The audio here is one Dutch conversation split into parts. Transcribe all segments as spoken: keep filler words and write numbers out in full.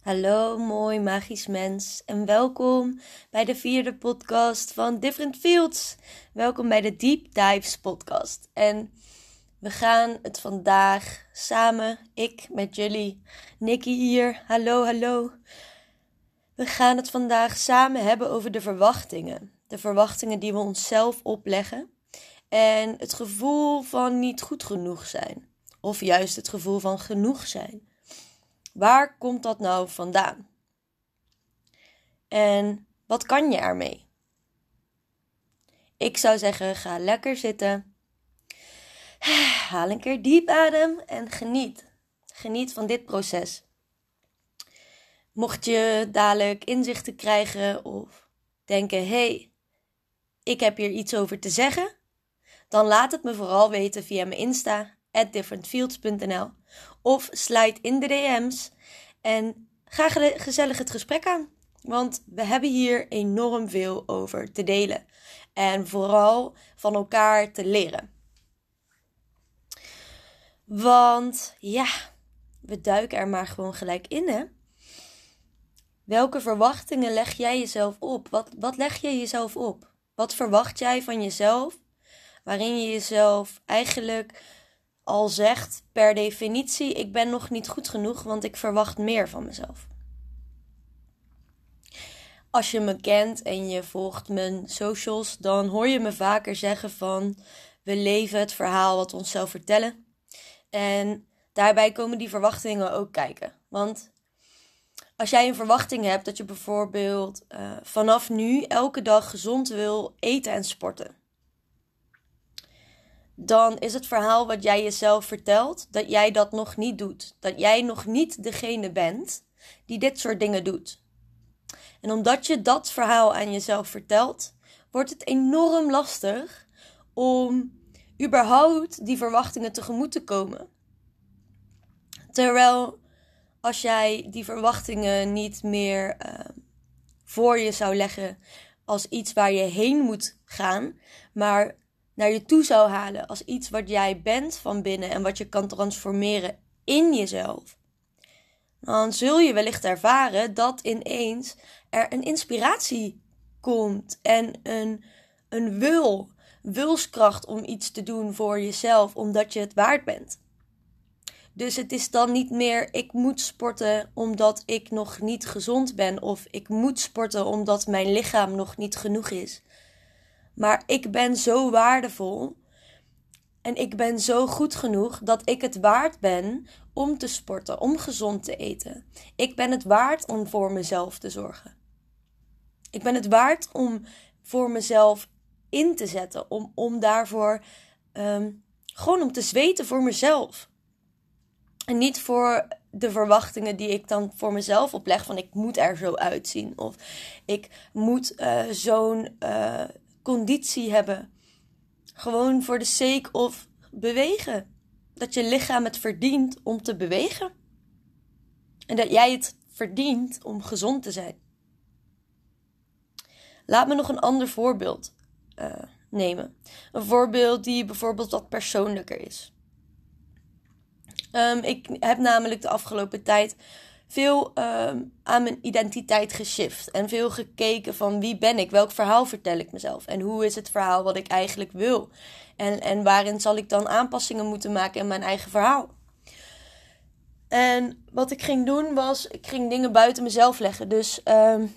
Hallo mooi magisch mens en welkom bij de vierde podcast van Different Fields. Welkom bij de Deep Dives podcast. En we gaan het vandaag samen, ik met jullie, Nikki hier, hallo hallo. We gaan het vandaag samen hebben over de verwachtingen. De verwachtingen die we onszelf opleggen en het gevoel van niet goed genoeg zijn. Of juist het gevoel van genoeg zijn. Waar komt dat nou vandaan? En wat kan je ermee? Ik zou zeggen, ga lekker zitten. Haal een keer diep adem en geniet. Geniet van dit proces. Mocht je dadelijk inzichten krijgen of denken, hé, hey, ik heb hier iets over te zeggen, dan laat het me vooral weten via mijn Insta, at differentfields punt n l, of slide in de D M's en ga gezellig het gesprek aan. Want we hebben hier enorm veel over te delen. En vooral van elkaar te leren. Want ja, we duiken er maar gewoon gelijk in, hè. Welke verwachtingen leg jij jezelf op? Wat, wat leg je jezelf op? Wat verwacht jij van jezelf? Waarin je jezelf eigenlijk al zegt per definitie, ik ben nog niet goed genoeg, want ik verwacht meer van mezelf. Als je me kent en je volgt mijn socials, dan hoor je me vaker zeggen van, we leven het verhaal wat we onszelf vertellen. En daarbij komen die verwachtingen ook kijken. Want als jij een verwachting hebt dat je bijvoorbeeld uh, vanaf nu elke dag gezond wil eten en sporten, dan is het verhaal wat jij jezelf vertelt dat jij dat nog niet doet. Dat jij nog niet degene bent die dit soort dingen doet. En omdat je dat verhaal aan jezelf vertelt, wordt het enorm lastig om überhaupt die verwachtingen tegemoet te komen. Terwijl als jij die verwachtingen niet meer uh, voor je zou leggen als iets waar je heen moet gaan, maar naar je toe zou halen als iets wat jij bent van binnen en wat je kan transformeren in jezelf, dan zul je wellicht ervaren dat ineens er een inspiratie komt en een, een wil, wilskracht om iets te doen voor jezelf, omdat je het waard bent. Dus het is dan niet meer, ik moet sporten omdat ik nog niet gezond ben, of ik moet sporten omdat mijn lichaam nog niet genoeg is. Maar ik ben zo waardevol en ik ben zo goed genoeg dat ik het waard ben om te sporten, om gezond te eten. Ik ben het waard om voor mezelf te zorgen. Ik ben het waard om voor mezelf in te zetten, om, om daarvoor um, gewoon om te zweten voor mezelf. En niet voor de verwachtingen die ik dan voor mezelf opleg, van ik moet er zo uitzien of ik moet uh, zo'n uh, conditie hebben. Gewoon voor de sake of bewegen. Dat je lichaam het verdient om te bewegen. En dat jij het verdient om gezond te zijn. Laat me nog een ander voorbeeld uh, nemen. Een voorbeeld die bijvoorbeeld wat persoonlijker is. Um, ik heb namelijk de afgelopen tijd veel um, aan mijn identiteit geshift. En veel gekeken van wie ben ik, welk verhaal vertel ik mezelf. En hoe is het verhaal wat ik eigenlijk wil. En, en waarin zal ik dan aanpassingen moeten maken in mijn eigen verhaal. En wat ik ging doen was, ik ging dingen buiten mezelf leggen. Dus um,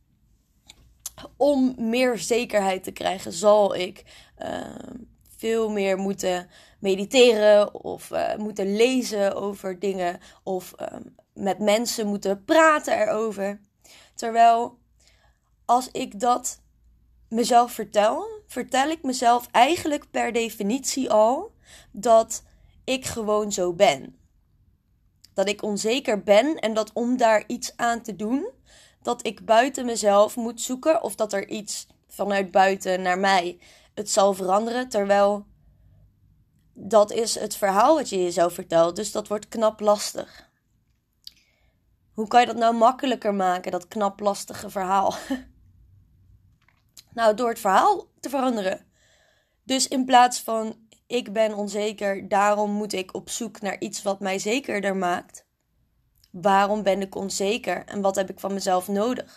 om meer zekerheid te krijgen zal ik um, veel meer moeten mediteren of uh, moeten lezen over dingen of um, met mensen moeten praten erover. Terwijl als ik dat mezelf vertel, vertel ik mezelf eigenlijk per definitie al dat ik gewoon zo ben. Dat ik onzeker ben en dat om daar iets aan te doen, dat ik buiten mezelf moet zoeken of dat er iets vanuit buiten naar mij het zal veranderen. Terwijl dat is het verhaal wat je jezelf vertelt, dus dat wordt knap lastig. Hoe kan je dat nou makkelijker maken, dat knap lastige verhaal? Nou, door het verhaal te veranderen. Dus in plaats van, ik ben onzeker, daarom moet ik op zoek naar iets wat mij zekerder maakt. waarom ben ik onzeker en wat heb ik van mezelf nodig?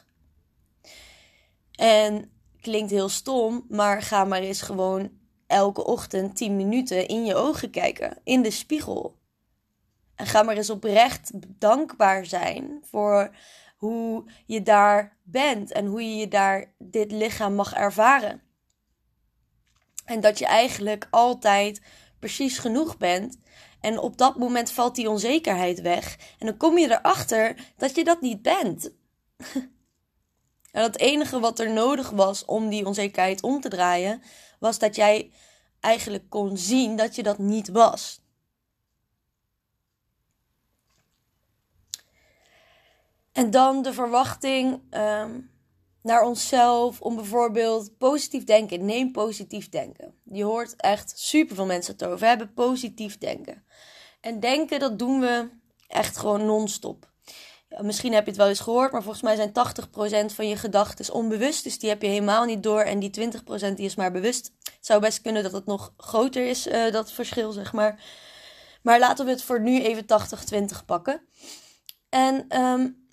En klinkt heel stom, maar ga maar eens gewoon elke ochtend tien minuten in je ogen kijken, in de spiegel. En ga maar eens oprecht dankbaar zijn voor hoe je daar bent en hoe je je daar dit lichaam mag ervaren. En dat je eigenlijk altijd precies genoeg bent. En op dat moment valt die onzekerheid weg. En dan kom je erachter dat je dat niet bent. En het enige wat er nodig was om die onzekerheid om te draaien, was dat jij eigenlijk kon zien dat je dat niet was. En dan de verwachting um, naar onszelf om bijvoorbeeld positief denken. Neem positief denken. Je hoort echt superveel mensen het over hebben. Positief denken. En denken, dat doen we echt gewoon non-stop. Ja, misschien heb je het wel eens gehoord, maar volgens mij zijn tachtig procent van je gedachten onbewust. Dus die heb je helemaal niet door. En die twintig procent die is maar bewust. Het zou best kunnen dat het nog groter is, uh, dat verschil, zeg maar. Maar laten we het voor nu even tachtig twintig pakken. En um,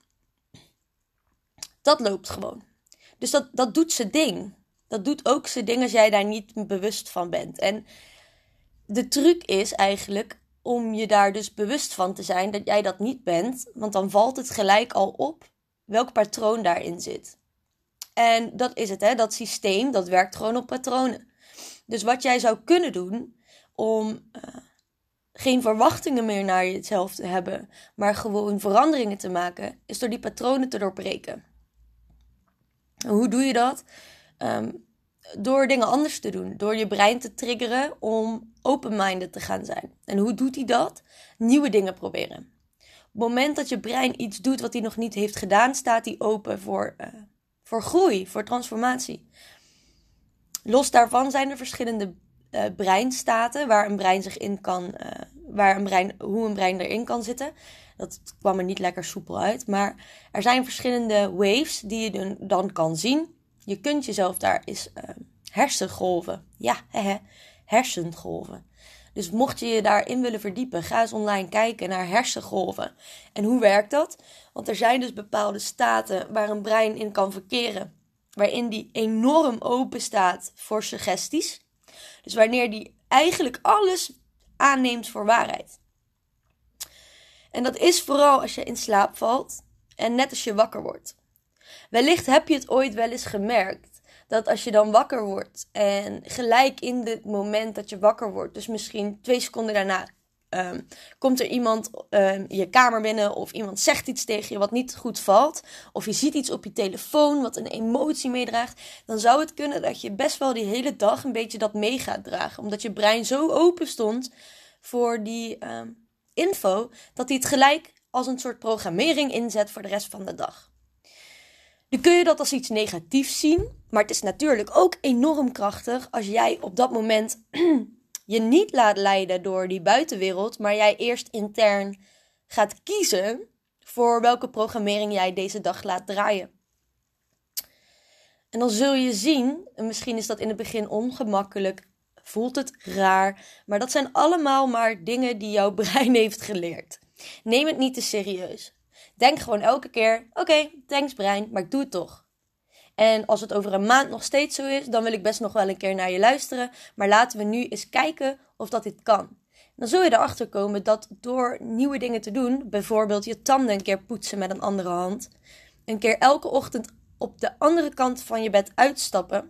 dat loopt gewoon. Dus dat, dat doet zijn ding. Dat doet ook zijn ding als jij daar niet bewust van bent. En de truc is eigenlijk om je daar dus bewust van te zijn dat jij dat niet bent. Want dan valt het gelijk al op welk patroon daarin zit. En dat is het, hè. Dat systeem, dat werkt gewoon op patronen. Dus wat jij zou kunnen doen om uh, geen verwachtingen meer naar jezelf te hebben, maar gewoon veranderingen te maken, is door die patronen te doorbreken. En hoe doe je dat? Um, door dingen anders te doen. Door je brein te triggeren om open-minded te gaan zijn. En hoe doet hij dat? Nieuwe dingen proberen. Op het moment dat je brein iets doet wat hij nog niet heeft gedaan, staat hij open voor, uh, voor groei, voor transformatie. Los daarvan zijn er verschillende uh, breinstaten waar een brein zich in kan, uh, waar een brein, hoe een brein erin kan zitten. Dat kwam er niet lekker soepel uit. Maar er zijn verschillende waves die je dan kan zien. Je kunt jezelf daar eens uh, hersengolven. Ja, hehe, hersengolven. Dus mocht je je daarin willen verdiepen, ga eens online kijken naar hersengolven. En hoe werkt dat? Want er zijn dus bepaalde staten waar een brein in kan verkeren. Waarin die enorm open staat voor suggesties. Dus wanneer die eigenlijk alles aanneemt voor waarheid. En dat is vooral als je in slaap valt en net als je wakker wordt. Wellicht heb je het ooit wel eens gemerkt dat als je dan wakker wordt en gelijk in het moment dat je wakker wordt, dus misschien twee seconden daarna, um, komt er iemand um, je kamer binnen of iemand zegt iets tegen je wat niet goed valt, of je ziet iets op je telefoon wat een emotie meedraagt, dan zou het kunnen dat je best wel die hele dag een beetje dat mee gaat dragen. Omdat je brein zo open stond voor die um, info, dat hij het gelijk als een soort programmering inzet voor de rest van de dag. Nu kun je dat als iets negatiefs zien, maar het is natuurlijk ook enorm krachtig als jij op dat moment je niet laat leiden door die buitenwereld, maar jij eerst intern gaat kiezen voor welke programmering jij deze dag laat draaien. En dan zul je zien, en misschien is dat in het begin ongemakkelijk, voelt het raar, maar dat zijn allemaal maar dingen die jouw brein heeft geleerd. Neem het niet te serieus. Denk gewoon elke keer, oké, okay, thanks brein, maar ik doe het toch. En als het over een maand nog steeds zo is, dan wil ik best nog wel een keer naar je luisteren. Maar laten we nu eens kijken of dat dit kan. Dan zul je erachter komen dat door nieuwe dingen te doen, bijvoorbeeld je tanden een keer poetsen met een andere hand, een keer elke ochtend op de andere kant van je bed uitstappen,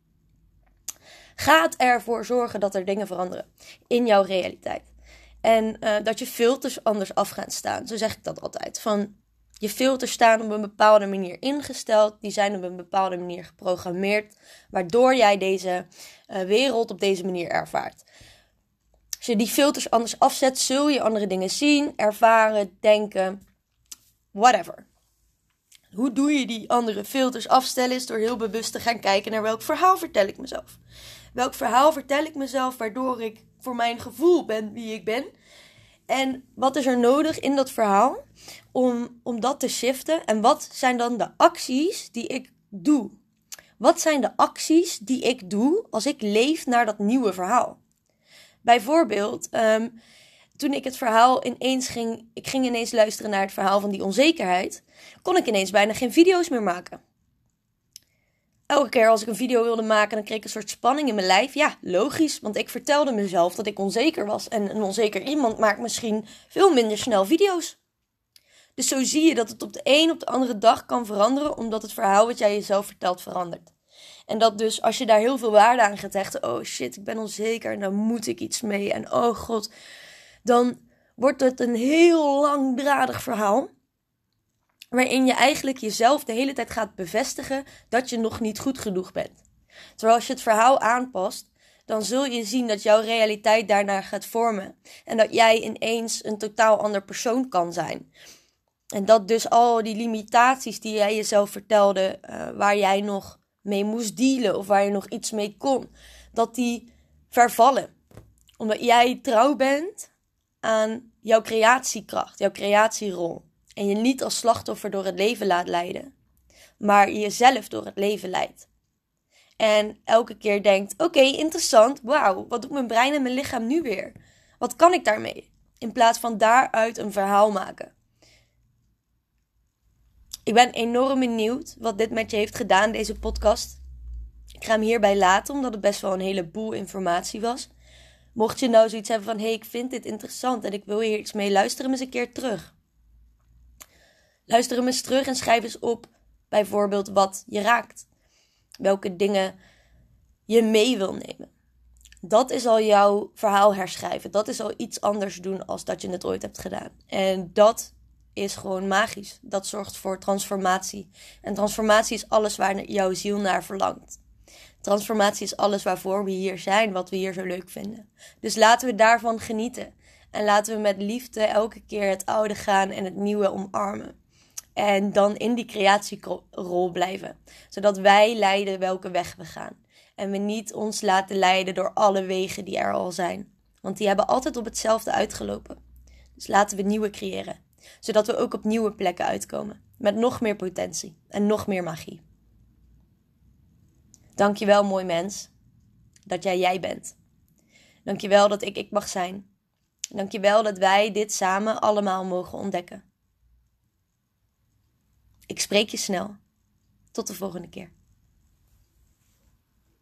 gaat ervoor zorgen dat er dingen veranderen in jouw realiteit. En uh, dat je filters anders af gaan staan. Zo zeg ik dat altijd. Van, je filters staan op een bepaalde manier ingesteld. Die zijn op een bepaalde manier geprogrammeerd. Waardoor jij deze uh, wereld op deze manier ervaart. Als je die filters anders afzet, zul je andere dingen zien, ervaren, denken. Whatever. Hoe doe je die andere filters afstellen? Is door heel bewust te gaan kijken naar welk verhaal vertel ik mezelf. Welk verhaal vertel ik mezelf waardoor ik voor mijn gevoel ben wie ik ben. En wat is er nodig in dat verhaal om, om dat te shiften? En wat zijn dan de acties die ik doe? Wat zijn de acties die ik doe als ik leef naar dat nieuwe verhaal? Bijvoorbeeld, um, toen ik het verhaal ineens ging... Ik ging ineens luisteren naar het verhaal van die onzekerheid. Kon ik ineens bijna geen video's meer maken. Elke keer als ik een video wilde maken, dan kreeg ik een soort spanning in mijn lijf. Ja, logisch, want ik vertelde mezelf dat ik onzeker was. En een onzeker iemand maakt misschien veel minder snel video's. Dus zo zie je dat het op de een op de andere dag kan veranderen, omdat het verhaal wat jij jezelf vertelt verandert. En dat dus als je daar heel veel waarde aan gaat hechten, oh shit, ik ben onzeker en daar moet ik iets mee. En oh god, dan wordt het een heel langdradig verhaal. Waarin je eigenlijk jezelf de hele tijd gaat bevestigen dat je nog niet goed genoeg bent. Terwijl als je het verhaal aanpast, dan zul je zien dat jouw realiteit daarnaar gaat vormen. En dat jij ineens een totaal ander persoon kan zijn. En dat dus al die limitaties die jij jezelf vertelde, uh, waar jij nog mee moest dealen of waar je nog iets mee kon, dat die vervallen. Omdat jij trouw bent aan jouw creatiekracht, jouw creatierol. En je niet als slachtoffer door het leven laat leiden, maar jezelf door het leven leidt. En elke keer denkt, oké, okay, interessant, wauw, wat doet mijn brein en mijn lichaam nu weer? Wat kan ik daarmee? In plaats van daaruit een verhaal maken. Ik ben enorm benieuwd wat dit met je heeft gedaan, deze podcast. Ik ga hem hierbij laten, omdat het best wel een heleboel informatie was. Mocht je nou zoiets hebben van, hé, hey, ik vind dit interessant en ik wil hier iets mee, luister hem eens een keer terug. Luister hem eens terug en schrijf eens op bijvoorbeeld wat je raakt. Welke dingen je mee wil nemen. Dat is al jouw verhaal herschrijven. Dat is al iets anders doen als dat je het ooit hebt gedaan. En dat is gewoon magisch. Dat zorgt voor transformatie. En transformatie is alles waar jouw ziel naar verlangt. Transformatie is alles waarvoor we hier zijn, wat we hier zo leuk vinden. Dus laten we daarvan genieten. En laten we met liefde elke keer het oude gaan en het nieuwe omarmen. En dan in die creatierol blijven. Zodat wij leiden welke weg we gaan. En we niet ons laten leiden door alle wegen die er al zijn. Want die hebben altijd op hetzelfde uitgelopen. Dus laten we nieuwe creëren. Zodat we ook op nieuwe plekken uitkomen. Met nog meer potentie. En nog meer magie. Dankjewel, mooi mens. Dat jij jij bent. Dankjewel dat ik ik mag zijn. Dankjewel dat wij dit samen allemaal mogen ontdekken. Ik spreek je snel. Tot de volgende keer.